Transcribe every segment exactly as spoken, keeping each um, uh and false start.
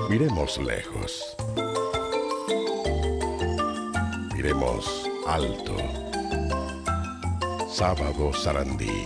Miremos lejos. Miremos alto. Sábado Sarandí.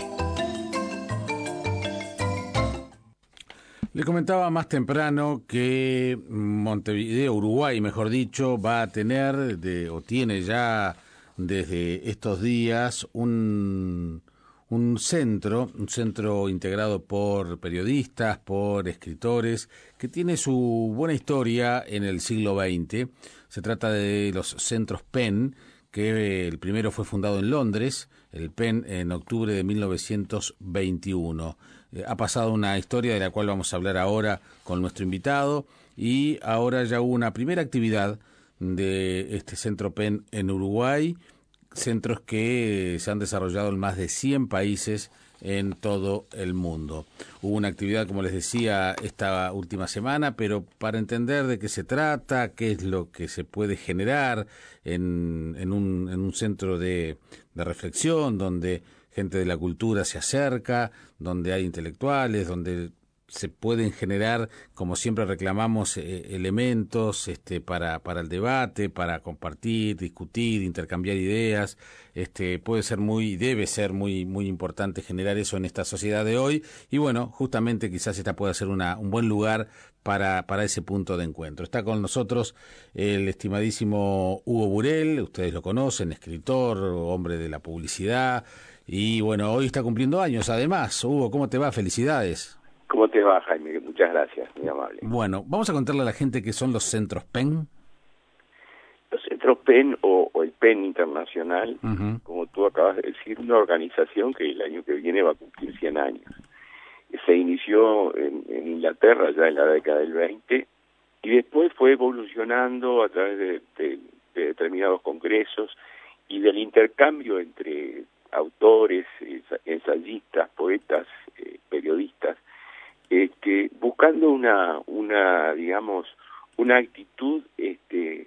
Le comentaba más temprano que Montevideo, Uruguay, mejor dicho, va a tener, de, o tiene ya desde estos días, un, un centro, un centro integrado por periodistas, por escritores, que tiene su buena historia en el siglo veinte. Se trata de los centros Penn, que el primero fue fundado en Londres, el Penn en octubre de mil novecientos veintiuno. Eh, ha pasado una historia de la cual vamos a hablar ahora con nuestro invitado, y ahora ya hubo una primera actividad de este centro Penn en Uruguay, centros que se han desarrollado en más de cien países en todo el mundo. Hubo una actividad, como les decía, esta última semana, pero para entender de qué se trata, qué es lo que se puede generar en, en, un, en un centro de, de reflexión, donde gente de la cultura se acerca, donde hay intelectuales, donde se pueden generar, como siempre reclamamos, eh, elementos este, para, para el debate, para compartir, discutir, intercambiar ideas. Este, puede ser muy, debe ser muy, muy importante generar eso en esta sociedad de hoy. Y bueno, justamente quizás esta pueda ser una, un buen lugar para, para ese punto de encuentro. Está con nosotros el estimadísimo Hugo Burell, ustedes lo conocen, escritor, hombre de la publicidad. Y bueno, hoy está cumpliendo años además. Hugo, ¿cómo te va? Felicidades. ¿Cómo te va, Jaime? Muchas gracias, muy amable. Bueno, vamos a contarle a la gente qué son los centros Penn. Los centros Penn o, o el Penn Internacional, uh-huh. como tú acabas de decir, una organización que el año que viene va a cumplir cien años. Se inició en, en Inglaterra ya en la década del veinte y después fue evolucionando a través de, de, de determinados congresos y del intercambio entre autores, ensayistas, poetas, eh, periodistas, Este, buscando una, una, digamos, una actitud este,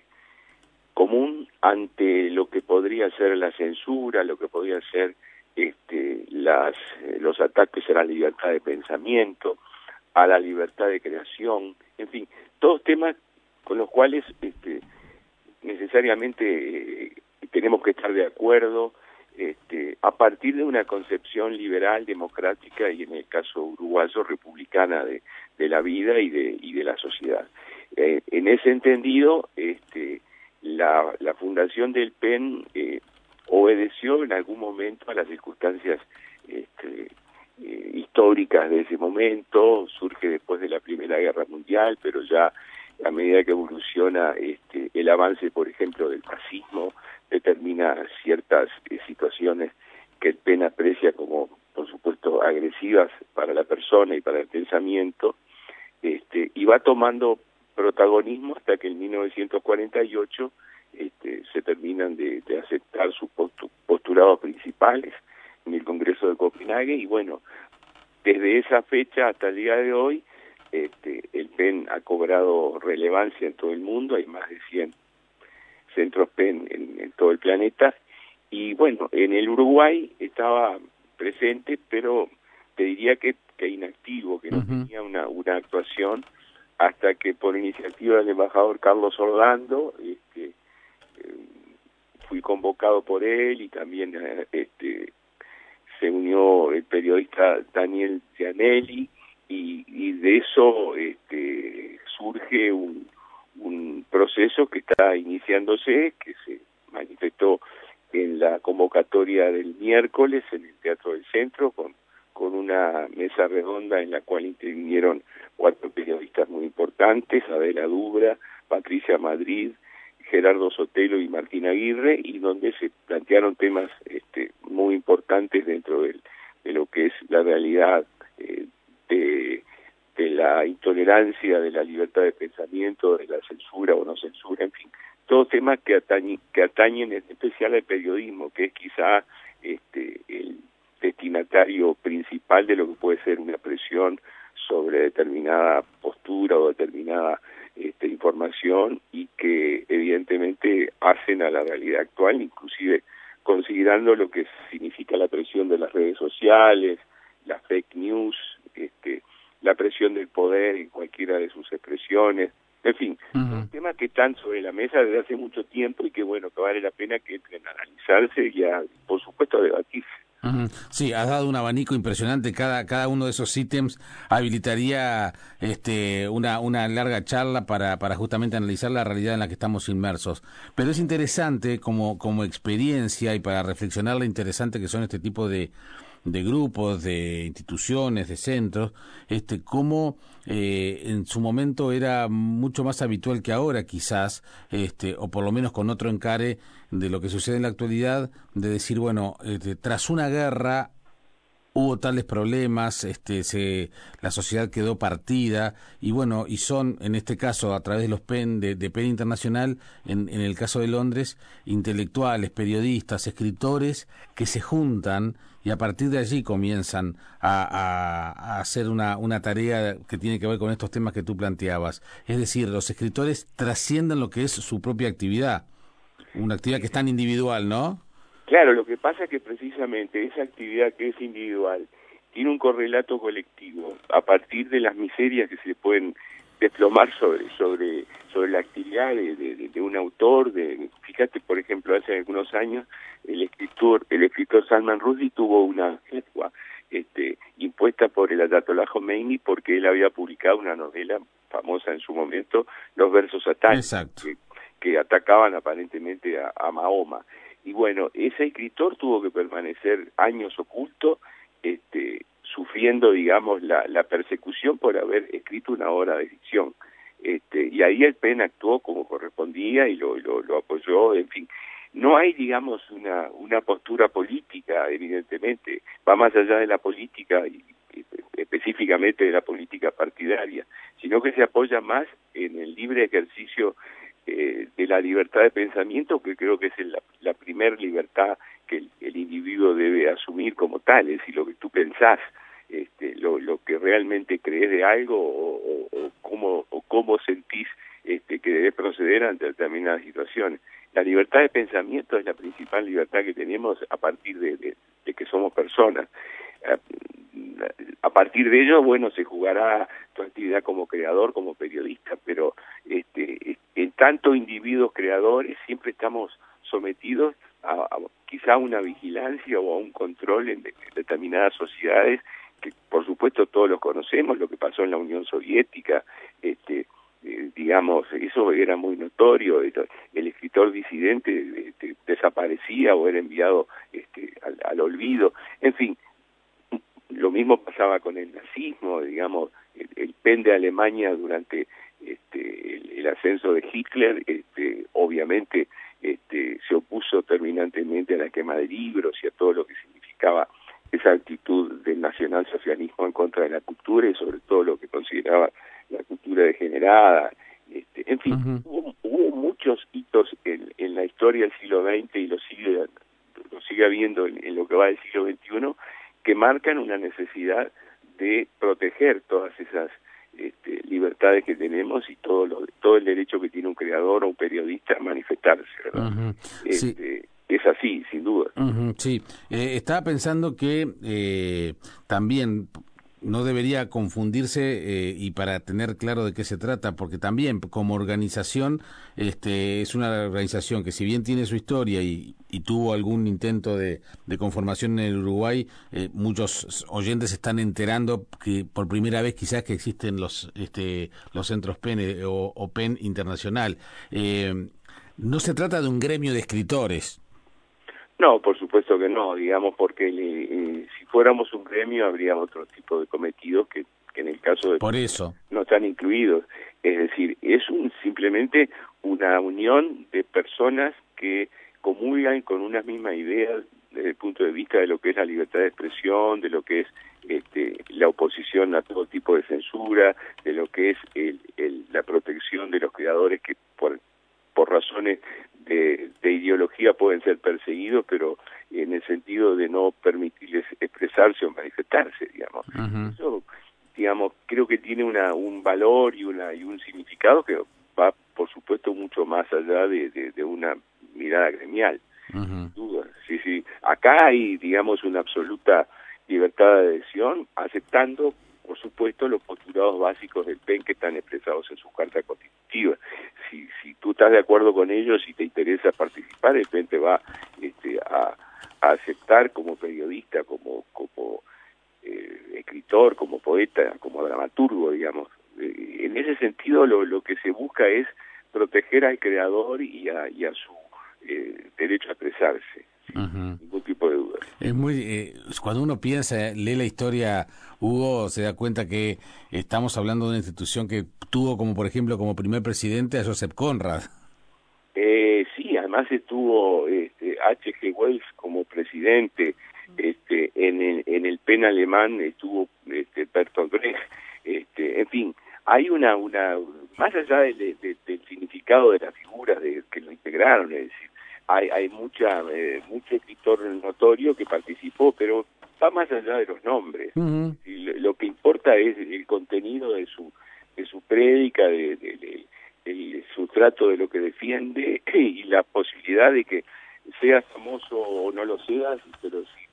común ante lo que podría ser la censura, lo que podría ser este, las, los ataques a la libertad de pensamiento, a la libertad de creación, en fin, todos temas con los cuales este, necesariamente eh, tenemos que estar de acuerdo, Este, a partir de una concepción liberal, democrática y en el caso uruguayo republicana de, de la vida y de, y de la sociedad. Eh, en ese entendido, este, la, la fundación del Penn eh, obedeció en algún momento a las circunstancias este, eh, históricas de ese momento, surge después de la Primera Guerra Mundial, pero ya a medida que evoluciona este, el avance, por ejemplo, del fascismo, determina ciertas eh, situaciones que el Penn aprecia como, por supuesto, agresivas para la persona y para el pensamiento, este, y va tomando protagonismo hasta que en mil novecientos cuarenta y ocho este, se terminan de, de aceptar sus postu postulados principales en el Congreso de Copenhague, y bueno, desde esa fecha hasta el día de hoy, este, el Penn ha cobrado relevancia en todo el mundo, hay más de cien centros Penn en, en todo el planeta, y bueno, en el Uruguay estaba presente, pero te diría que, que inactivo, que no uh-huh. tenía una, una actuación, hasta que por iniciativa del embajador Carlos Orlando, este, eh, fui convocado por él, y también eh, este, se unió el periodista Daniel Gianelli, y, y de eso este, surge un un proceso que está iniciándose, que se manifestó en la convocatoria del miércoles en el Teatro del Centro, con, con una mesa redonda en la cual intervinieron cuatro periodistas muy importantes, Adela Dubra, Patricia Madrid, Gerardo Sotelo y Martín Aguirre, y donde se plantearon temas este, muy importantes dentro del, de lo que es la realidad eh, de... de la intolerancia, de la libertad de pensamiento, de la censura o no censura, en fin, todos temas que atañen, que atañen en especial al periodismo, que es quizá este, el destinatario principal de lo que puede ser una presión sobre determinada postura o determinada este, información, y que evidentemente hacen a la realidad actual, inclusive considerando lo que significa la presión de las redes sociales, las fake news, este, la presión del poder en cualquiera de sus expresiones, En fin, Uh-huh. son temas que están sobre la mesa desde hace mucho tiempo y que, bueno, que vale la pena que entren a analizarse y, a, por supuesto, a debatirse. Uh-huh. Sí, has dado un abanico impresionante. Cada cada uno de esos ítems habilitaría este una una larga charla para para justamente analizar la realidad en la que estamos inmersos. Pero es interesante como como experiencia y para reflexionar lo interesante que son este tipo de de grupos, de instituciones, de centros, este, cómo eh, en su momento era mucho más habitual que ahora quizás, este, o por lo menos con otro encare de lo que sucede en la actualidad, de decir, bueno, este, tras una guerra hubo tales problemas, este, se, la sociedad quedó partida y bueno, y son en este caso a través de los PEN, de, de PEN Internacional, en, en el caso de Londres, intelectuales, periodistas, escritores que se juntan y a partir de allí comienzan a, a, a hacer una, una tarea que tiene que ver con estos temas que tú planteabas. Es decir, los escritores trascienden lo que es su propia actividad, una actividad que es tan individual, ¿no? Claro, lo que pasa es que precisamente esa actividad que es individual tiene un correlato colectivo a partir de las miserias que se pueden desplomar sobre sobre sobre la actividad de, de, de un autor. De, fíjate, por ejemplo, hace algunos años el escritor el escritor Salman Rushdie tuvo una fatwa este, impuesta por el Ayatollah Khomeini porque él había publicado una novela famosa en su momento, Los versos satánicos, que, que atacaban aparentemente a, a Mahoma. Y bueno, ese escritor tuvo que permanecer años oculto, este, sufriendo, digamos, la, la persecución por haber escrito una obra de ficción. Este, y ahí el PEN actuó como correspondía y lo, lo, lo apoyó, en fin. No hay, digamos, una, una postura política, evidentemente, va más allá de la política y, y específicamente de la política partidaria, sino que se apoya más en el libre ejercicio Eh, de la libertad de pensamiento, que creo que es el, la, la primer libertad que el, el individuo debe asumir como tal, es decir, lo que tú pensás, este, lo, lo que realmente crees de algo o, o, o, cómo, o cómo sentís este, que debes proceder ante determinadas situaciones. La libertad de pensamiento es la principal libertad que tenemos a partir de, de, de que somos personas. A partir de ello, bueno, se jugará tu actividad como creador, como periodista, pero este, en tanto individuos creadores siempre estamos sometidos a, a quizá una vigilancia o a un control en, de, en determinadas sociedades que por supuesto todos los conocemos, lo que pasó en la Unión Soviética, este, eh, digamos, eso era muy notorio, el escritor disidente este, desaparecía o era enviado este, al, al olvido, en fin. Lo mismo pasaba con el nazismo, digamos, el, el PEN de Alemania durante este, el, el ascenso de Hitler, este, obviamente este, se opuso terminantemente a la quema de libros y a todo lo que significaba esa actitud del nacionalsocialismo en contra de la cultura y sobre todo lo que consideraba la cultura degenerada. Este, en fin, uh-huh. hubo, hubo muchos hitos en, en la historia del siglo veinte y lo sigue, lo sigue habiendo en, en lo que va del siglo veintiuno, que marcan una necesidad de proteger todas esas este, libertades que tenemos y todo lo, todo el derecho que tiene un creador o un periodista a manifestarse, ¿verdad? Uh-huh. Este, sí. Es así, sin duda. Uh-huh, sí, eh, estaba pensando que eh, también no debería confundirse eh, y para tener claro de qué se trata, porque también como organización este, es una organización que si bien tiene su historia y, y tuvo algún intento de, de conformación en el Uruguay, eh, muchos oyentes se están enterando que por primera vez quizás que existen los este, los centros PEN eh, o, o PEN Internacional. Eh, no se trata de un gremio de escritores. No, por supuesto que no, digamos, porque eh, si fuéramos un gremio habría otro tipo de cometidos que, que en el caso de... Por eso. No están incluidos. Es decir, es un simplemente una unión de personas que comulgan con unas mismas ideas desde el punto de vista de lo que es la libertad de expresión, de lo que es este, la oposición a todo tipo de censura, de lo que es el, el, la protección de los creadores que por, por razones de, de ideología pueden ser perseguidos, pero en el sentido de no permitirles expresarse o manifestarse, digamos. Uh-huh. Eso, digamos, creo que tiene una un valor y una y un significado que va, por supuesto, mucho más allá de, de, de una mirada gremial. Uh-huh. Sin duda. Sí, sí. Acá hay, digamos, una absoluta libertad de adhesión, aceptando por supuesto, los postulados básicos del P E N que están expresados en su carta constitutiva. Si, si tú estás de acuerdo con ellos y te interesa participar, el P E N te va este, a, a aceptar como periodista, como, como eh, escritor, como poeta, como dramaturgo, digamos. Eh, en ese sentido, lo, lo que se busca es proteger al creador y a, y a su eh, derecho a expresarse. Uh-huh. Ningún tipo de duda. Es muy eh, cuando uno piensa, lee la historia, Hugo, se da cuenta que estamos hablando de una institución que tuvo como, por ejemplo, como primer presidente a Joseph Conrad. Eh, sí, además estuvo este, H G Wells como presidente, este, en el, en el P E N alemán estuvo este, Bertolt Brecht, este, en fin, hay una, una más allá de, de, de, del significado de las figuras de, que lo integraron, es decir, hay, hay mucha eh, mucho escritor notorio que participó, pero va más allá de los nombres. Uh-huh. Y lo, lo que importa es el contenido de su de su prédica, de, de, de el sustrato de lo que defiende y la posibilidad de que seas famoso o no lo seas, pero si,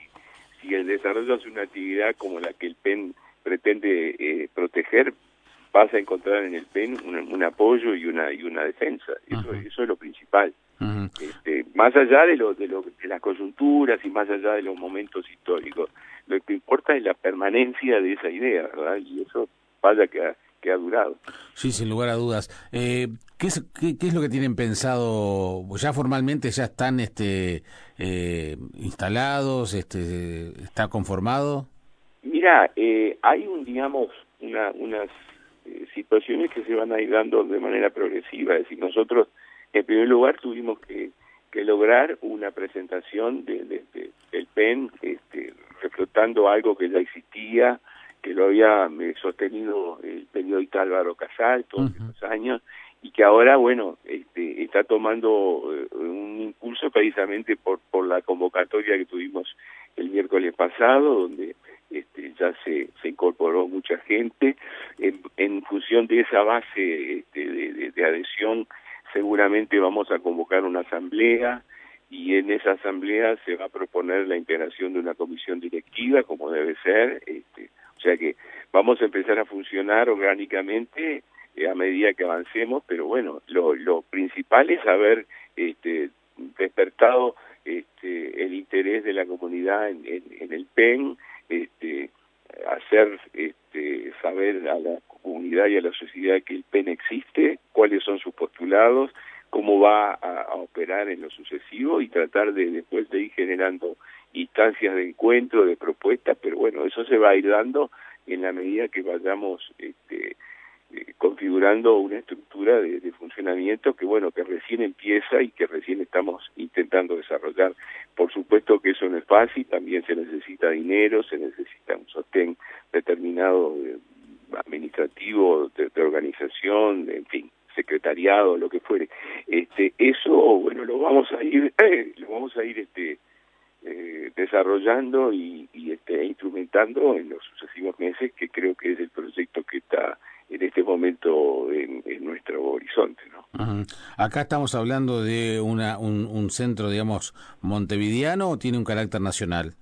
si, si el desarrollo es una actividad como la que el P E N pretende eh, proteger, vas a encontrar en el P E N un, un apoyo y una y una defensa. Eso, uh-huh. eso es lo principal. Uh-huh. Este, más allá de lo, de lo de las coyunturas y más allá de los momentos históricos, lo que importa es la permanencia de esa idea, ¿verdad? Y eso vaya que ha, que ha durado. Sí, sin lugar a dudas. Eh, ¿qué, es, qué, ¿Qué es lo que tienen pensado? Ya formalmente ya están este eh, instalados, este está conformado. Mira, eh, hay un digamos una, unas eh, situaciones que se van a ir dando de manera progresiva. Es decir, nosotros en primer lugar tuvimos que, que lograr una presentación de, de, de, del P E N este, reflotando algo que ya existía, que lo había eh, sostenido el periodista Álvaro Casal todos uh-huh. estos años, y que ahora, bueno, este, está tomando eh, un impulso precisamente por, por la convocatoria que tuvimos el miércoles pasado, donde este, ya se, se incorporó mucha gente. En, en función de esa base este, de, de, de adhesión, seguramente vamos a convocar una asamblea y en esa asamblea se va a proponer la integración de una comisión directiva, como debe ser. Este, o sea que vamos a empezar a funcionar orgánicamente eh, a medida que avancemos, pero bueno, lo, lo principal es haber este, despertado este, el interés de la comunidad en, en, en el P E N, este, hacer este, saber a la comunidad y a la sociedad que el P E N existe, cuáles son sus postulados, cómo va a, a operar en lo sucesivo y tratar de después de ir generando instancias de encuentro, de propuestas, pero bueno, eso se va a ir dando en la medida que vayamos este, eh, configurando una estructura de, de funcionamiento que bueno, que recién empieza y que recién estamos intentando desarrollar. Por supuesto que eso no es fácil, también se necesita dinero, se necesita un sostén determinado de, administrativo, de, de organización, de, en fin, secretariado, lo que fuere. Este, eso, bueno, lo vamos a ir, eh, lo vamos a ir, este, eh, desarrollando y, y este, instrumentando en los sucesivos meses, que creo que es el proyecto que está en este momento en, en nuestro horizonte, ¿no? Uh-huh. Acá estamos hablando de una un, un centro, digamos, montevideano, ¿o tiene un carácter nacional?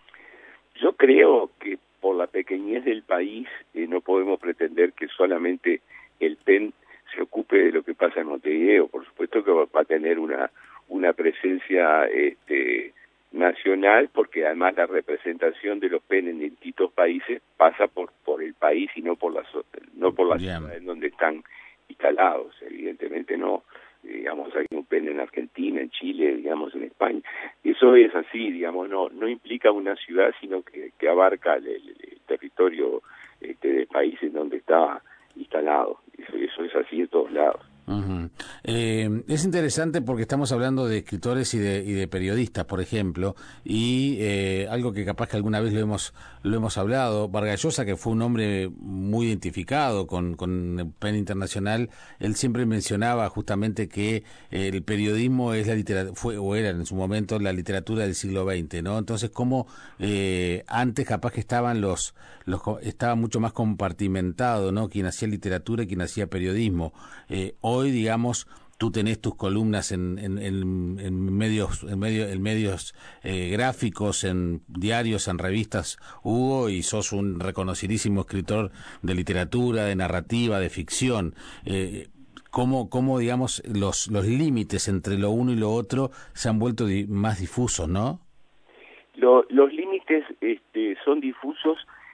Yo creo que por la pequeñez del país eh, no podemos pretender que solamente el P E N se ocupe de lo que pasa en Montevideo. Por supuesto que va, va a tener una una presencia este, nacional, porque además la representación de los P E N en distintos países pasa por por el país y no por las no por las ciudades en donde están instalados. Evidentemente no, digamos, hay un P E N en Argentina, en Chile, digamos, en España. Eso es así, digamos, no no implica una ciudad, sino que, que abarca el, el, el territorio este, del país en donde está instalado. Eso, eso es así de todos lados. Uh-huh. Eh, es interesante porque estamos hablando de escritores y de, y de periodistas, por ejemplo, y eh, algo que capaz que alguna vez lo hemos lo hemos hablado, Vargas Llosa, que fue un hombre muy identificado con, con el P E N Internacional, él siempre mencionaba justamente que el periodismo es la literatura, fue o era en su momento la literatura del siglo veinte, ¿no? Entonces, como eh, antes capaz que estaban los, los estaba mucho más compartimentado, ¿no? Quien hacía literatura y quien hacía periodismo. Eh, hoy, digamos, tú tenés tus columnas en, en, en, en medios, en, medio, en medios eh, gráficos, en diarios, en revistas, Hugo, y sos un reconocidísimo escritor de literatura, de narrativa, de ficción. Eh, ¿cómo, cómo, digamos, los, los límites entre lo uno y lo otro se han vuelto di- más difusos, ¿no? Lo, los límites este, son difusos,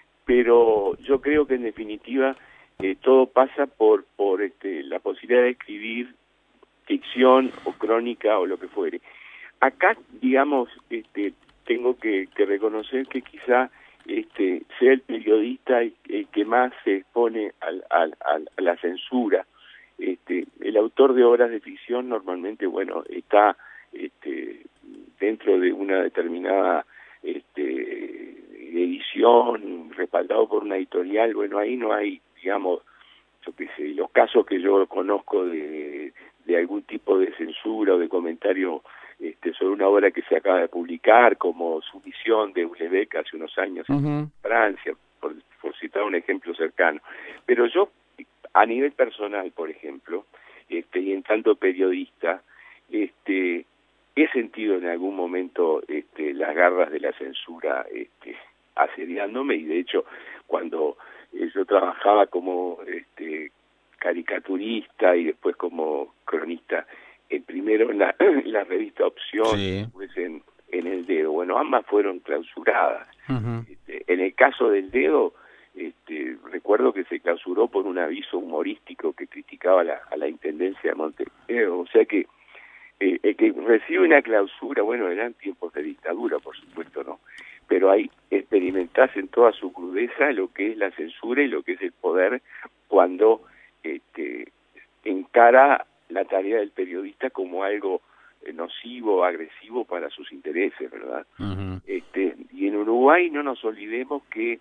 pero yo creo que en definitiva eh, todo pasa por, por este, la posibilidad de escribir ficción o crónica o lo que fuere. Acá, digamos, este, tengo que, que reconocer que quizá este, sea el periodista el, el que más se expone al, al, al, a la censura. Este, el autor de obras de ficción normalmente, bueno, está este, dentro de una determinada este, edición, respaldado por una editorial. Bueno, ahí no hay, digamos, yo qué sé, los casos que yo conozco de, de algún tipo de censura o de comentario este, sobre una obra que se acaba de publicar, como Sumisión de Houellebecq hace unos años uh-huh. en Francia, por, por citar un ejemplo cercano. Pero yo, a nivel personal, por ejemplo, este, y en tanto periodista, este, he sentido en algún momento este, las garras de la censura este, asediándome, y de hecho, cuando eh, yo trabajaba como este, caricaturista y después como cronista, eh, primero en la, en la revista Opción, sí. después en, en El Dedo, bueno, ambas fueron clausuradas. Uh-huh. Este, en el caso del Dedo, Este, recuerdo que se clausuró por un aviso humorístico que criticaba la, a la Intendencia de Montevideo, o sea que eh, el que recibe una clausura, bueno, eran tiempos de dictadura, por supuesto, ¿no? Pero ahí experimentás en toda su crudeza lo que es la censura y lo que es el poder cuando este, encara la tarea del periodista como algo nocivo, agresivo para sus intereses, ¿verdad? Uh-huh. Este, y en Uruguay no nos olvidemos que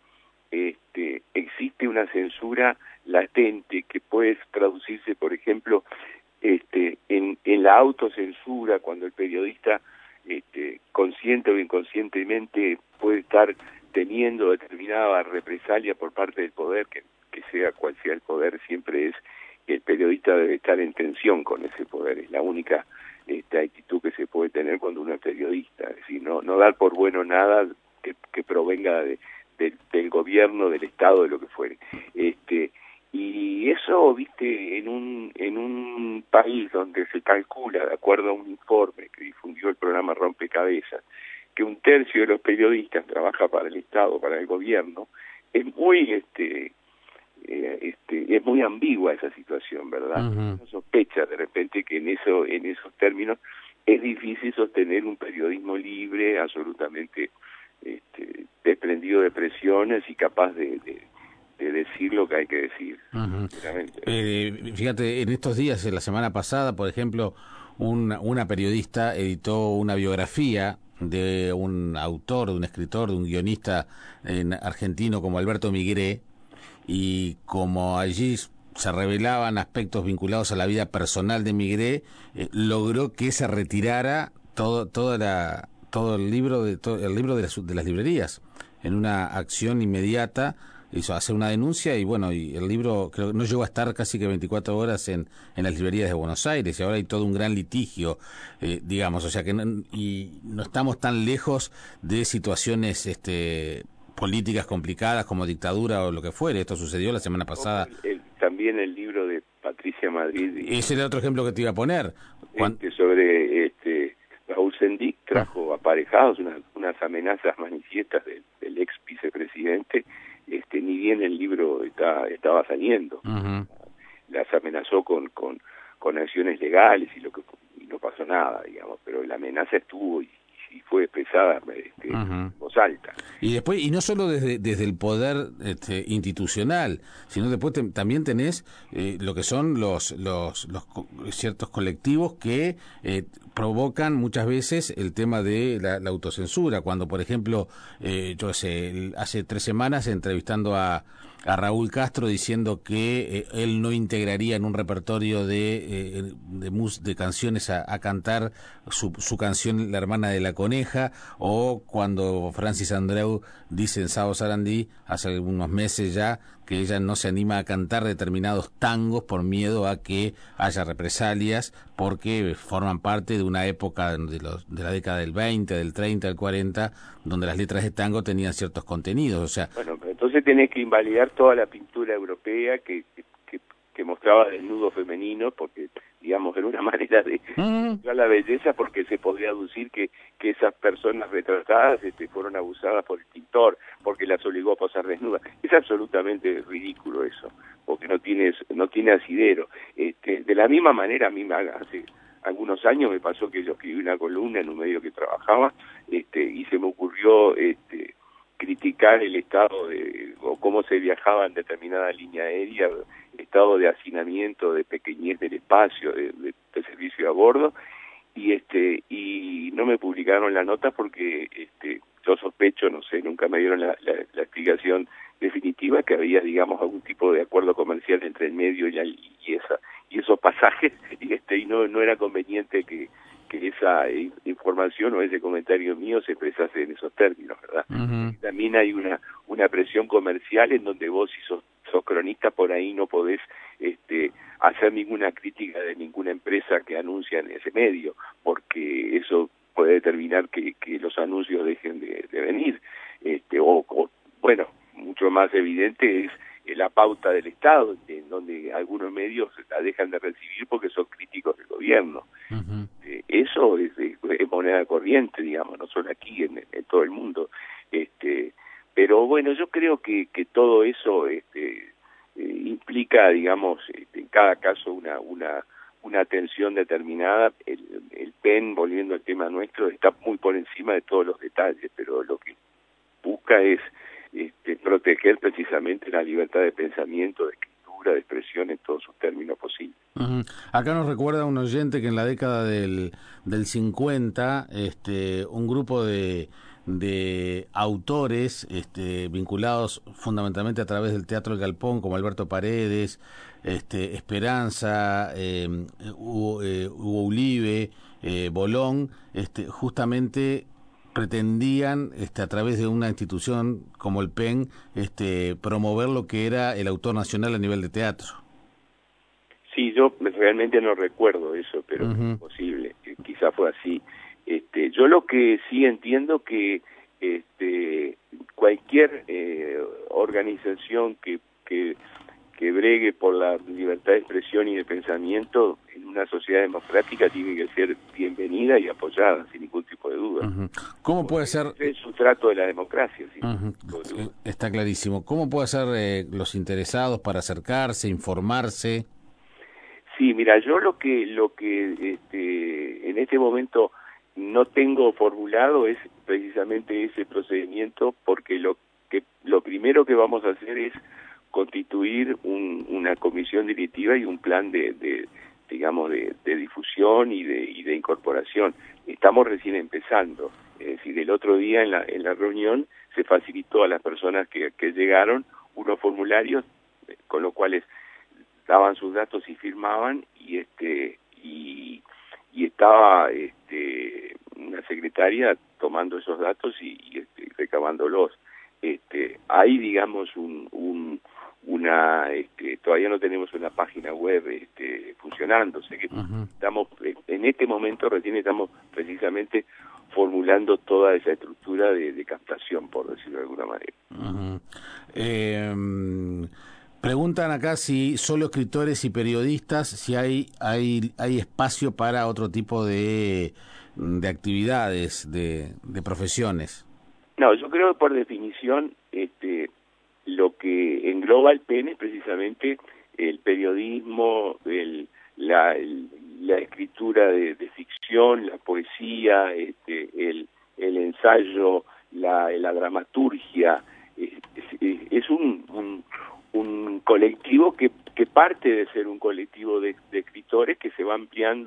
Este, existe una censura latente que puede traducirse, por ejemplo, este, en, en la autocensura, cuando el periodista, este, consciente o inconscientemente, puede estar teniendo determinada represalia por parte del poder, que, que sea cual sea el poder, siempre es que el periodista debe estar en tensión con ese poder. Es la única esta actitud que se puede tener cuando uno es periodista, es decir, no, no dar por bueno nada que, que provenga de Del, del gobierno, del Estado, de lo que fuere. Este, y eso, viste, en un en un país donde se calcula, de acuerdo a un informe que difundió el programa Rompecabezas, que un tercio de los periodistas trabaja para el Estado, para el gobierno, es muy este eh, este es muy ambigua esa situación, ¿verdad? Uh-huh. Uno sospecha de repente que en eso en esos términos es difícil sostener un periodismo libre, absolutamente Este, desprendido de presiones y capaz de, de, de decir lo que hay que decir. Uh-huh. Eh, fíjate, en estos días, la semana pasada, por ejemplo, una, una periodista editó una biografía de un autor, de un escritor, de un guionista en argentino como Alberto Migré, y como allí se revelaban aspectos vinculados a la vida personal de Migré, eh, logró que se retirara todo, toda la... todo el libro de todo el libro de las, de las librerías. En una acción inmediata hizo hacer una denuncia y bueno, y el libro creo que no llegó a estar casi que veinticuatro horas en, en las librerías de Buenos Aires, y ahora hay todo un gran litigio, eh, digamos, o sea que no, y no estamos tan lejos de situaciones este políticas complicadas como dictadura o lo que fuere. Esto sucedió la semana pasada. El, el, también el libro de Patricia Madrid. Y, ese era otro ejemplo que te iba a poner. Cuando, este, sobre este Raúl Sendic trajo aparejados unas, unas amenazas manifiestas del, del ex vicepresidente, este, ni bien el libro está, estaba saliendo. Uh-huh. Las amenazó con, con, con acciones legales y lo que y no pasó nada, digamos, pero la amenaza estuvo y, y fue expresada este, uh-huh. en voz alta. Y después, y no solo desde, desde el poder este, institucional, sino después te, también tenés eh, lo que son los, los, los co- ciertos colectivos que eh, provocan muchas veces el tema de la, la autocensura, cuando por ejemplo, eh, yo sé, hace tres semanas entrevistando a, a Raúl Castro diciendo que eh, él no integraría en un repertorio de eh, de, mus, de canciones a, a cantar su, su canción La hermana de la coneja, o cuando Francis Andreu dice en Sábado Sarandí hace unos meses ya que ella no se anima a cantar determinados tangos por miedo a que haya represalias, porque forman parte de una época de, los, de la década del veinte, del treinta, del cuarenta, donde las letras de tango tenían ciertos contenidos. O sea, bueno, pero entonces tenés que invalidar toda la pintura europea que, que, que mostraba desnudos femeninos, porque digamos era una manera de mostrar la belleza, porque se podría aducir que, que esas personas retratadas este, fueron abusadas por el pintor, porque las obligó a posar desnudas. Es absolutamente ridículo eso, porque no tiene, no tiene asidero. Este, de la misma manera, a mí me hace algunos años me pasó que yo escribí una columna en un medio que trabajaba, este, y se me ocurrió este, criticar el estado de, o cómo se viajaba en determinada línea aérea, estado de hacinamiento, de pequeñez del espacio, de, de, de servicio a bordo, y este y no me publicaron la nota porque este yo sospecho, no sé, nunca me dieron la, la, la explicación definitiva, que había, digamos, algún tipo de acuerdo comercial entre el medio y, la, y esa y esos pasajes, y este y no no era conveniente que que esa información o ese comentario mío se expresase en esos términos, ¿verdad? Uh-huh. También hay una una presión comercial en donde vos, si sos, sos cronista, por ahí no podés este hacer ninguna crítica de ninguna empresa que anuncia en ese medio, porque eso puede determinar que, que los anuncios dejen de, de venir. Este, o, o, bueno, mucho más evidente es la pauta del Estado, en donde algunos medios la dejan de recibir porque son críticos del gobierno. Uh-huh. Eh, eso es, es, es moneda corriente, digamos, no solo aquí, en, en todo el mundo. Este, pero bueno, yo creo que, que todo eso este, eh, implica, digamos, este, en cada caso una una una atención determinada. El, el P E N, volviendo al tema nuestro, está muy por encima de todos los detalles, pero lo que busca es este, proteger precisamente la libertad de pensamiento, de escritura, de expresión en todos sus términos posibles. Uh-huh. Acá nos recuerda un oyente que en la década del, del cincuenta, este, un grupo de, de autores este, vinculados fundamentalmente a través del Teatro del Galpón, como Alberto Paredes, este, Esperanza, eh, Hugo, eh, Hugo Ulibe, eh, Bolón, este, justamente pretendían este, a través de una institución como el P E N este, promover lo que era el autor nacional a nivel de teatro. Sí, yo realmente no recuerdo eso, pero uh-huh. es posible, eh, quizá fue así. Este, yo lo que sí entiendo que este, cualquier eh, organización que, que que bregue por la libertad de expresión y de pensamiento en una sociedad democrática tiene que ser bienvenida y apoyada, sin ningún tipo de duda. Uh-huh. ¿Cómo puede ser? Es el sustrato de la democracia. Sin uh-huh. tipo de duda. Está clarísimo. ¿Cómo puede ser eh, los interesados para acercarse, informarse? Sí, mira, yo lo que lo que este, en este momento no tengo formulado es precisamente ese procedimiento, porque lo que lo primero que vamos a hacer es constituir un, una comisión directiva y un plan de, de digamos, de, de difusión y de, y de incorporación. Estamos recién empezando. Es decir, el otro día en la, en la reunión se facilitó a las personas que, que llegaron unos formularios con los cuales daban sus datos y firmaban, y este y, y estaba este una secretaria tomando esos datos y, y este, recabándolos. Este, hay, digamos, un, un una este, todavía no tenemos una página web este, funcionando, o sea que uh-huh. estamos en este momento recién estamos precisamente formulando toda esa estructura de, de captación, por decirlo de alguna manera. Uh-huh. eh, preguntan acá si solo escritores y periodistas, si hay hay hay espacio para otro tipo de de actividades, de, de profesiones. No, yo creo que por definición este lo que engloba el P E N es precisamente el periodismo, el, la, el, la escritura de, de ficción, la poesía, este, el, el ensayo, la, la dramaturgia. Es, es, es un, un, un colectivo que, que parte de ser un colectivo de, de escritores que se va ampliando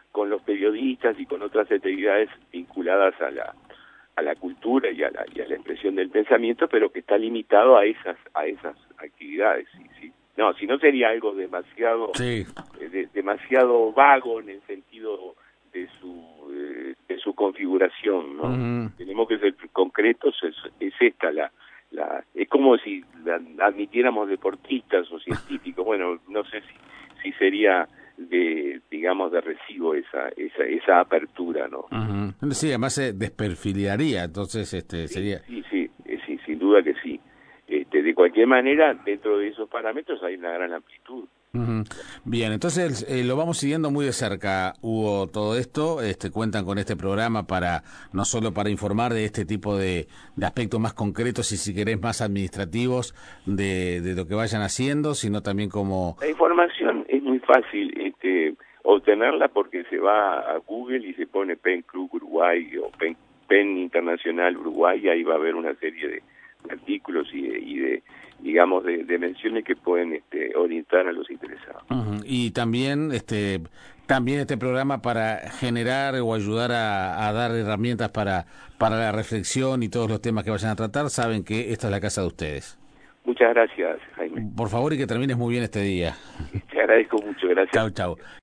con los periodistas y con otras actividades vinculadas a la a la cultura y a la, y a la expresión del pensamiento, pero que está limitado a esas a esas actividades. Sí, sí. No, si no sería algo demasiado sí. eh, de, demasiado vago en el sentido de su eh, de su configuración, ¿no? Uh-huh. Tenemos que ser concretos, es, es esta la la es como si admitiéramos deportistas o científicos. Bueno, no sé si si sería de, digamos, de recibo esa esa esa apertura, ¿no? Uh-huh. Sí, además se desperfilaría, entonces este sí, sería... Sí, sí, sí, sin duda que sí. Este, de cualquier manera, dentro de esos parámetros hay una gran amplitud. Uh-huh. Bien, entonces eh, lo vamos siguiendo muy de cerca, Hugo, todo esto. Este, cuentan con este programa para no solo para informar de este tipo de, de aspectos más concretos y, si querés, más administrativos de, de lo que vayan haciendo, sino también como... La información es muy fácil este, obtenerla porque se va a Google y se pone Pen Club Uruguay o Pen, Pen Internacional Uruguay, y ahí va a haber una serie de artículos y de, y de digamos, de, de menciones que pueden este, orientar a los interesados. Uh-huh. Y también este también este programa para generar o ayudar a, a dar herramientas para, para la reflexión y todos los temas que vayan a tratar, saben que esta es la casa de ustedes. Muchas gracias, Jaime. Por favor, y que termines muy bien este día. Te agradezco mucho, gracias. Chau, chau.